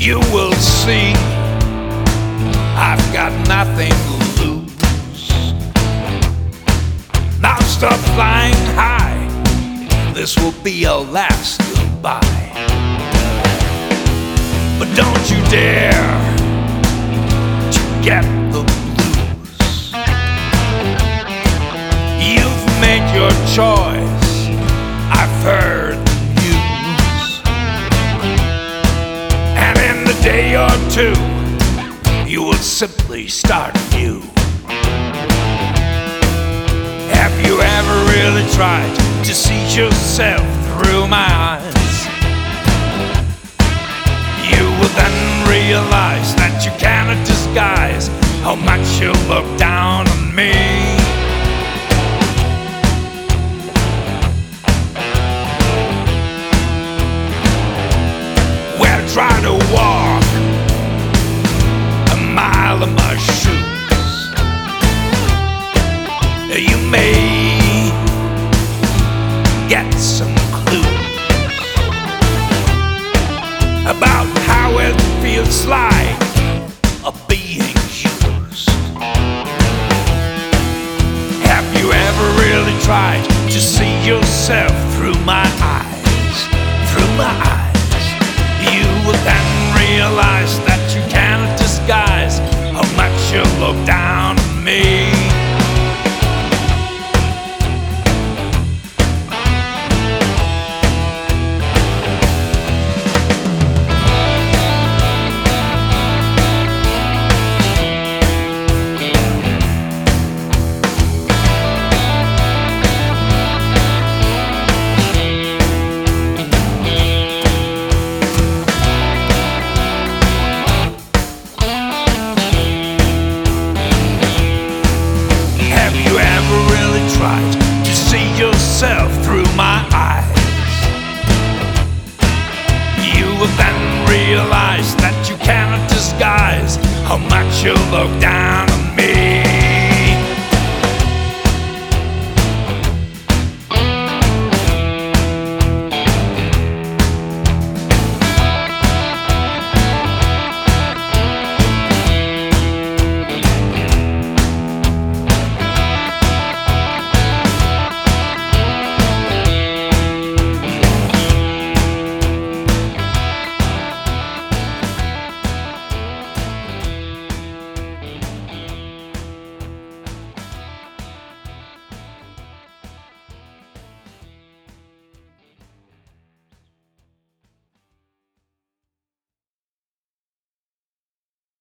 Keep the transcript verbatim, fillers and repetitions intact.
you will see I've got nothing to lose. Now stop flying high, this will be your last goodbye. But don't you dare to get the blues. You've made your choice, I've heard the news. And in a day or two you will simply start new. Have you ever really tried to see yourself through my eyes? You will then realize that you cannot disguise how much you look down on me. Well, try to walk a mile in my shoes. You may get some clues about how it feels like a being used. Have you ever really tried to see yourself through my eyes? Through my eyes, you will then realize that you cannot disguise how much you look down on me. To see yourself through my eyes, you will then realize that you cannot disguise how much you look down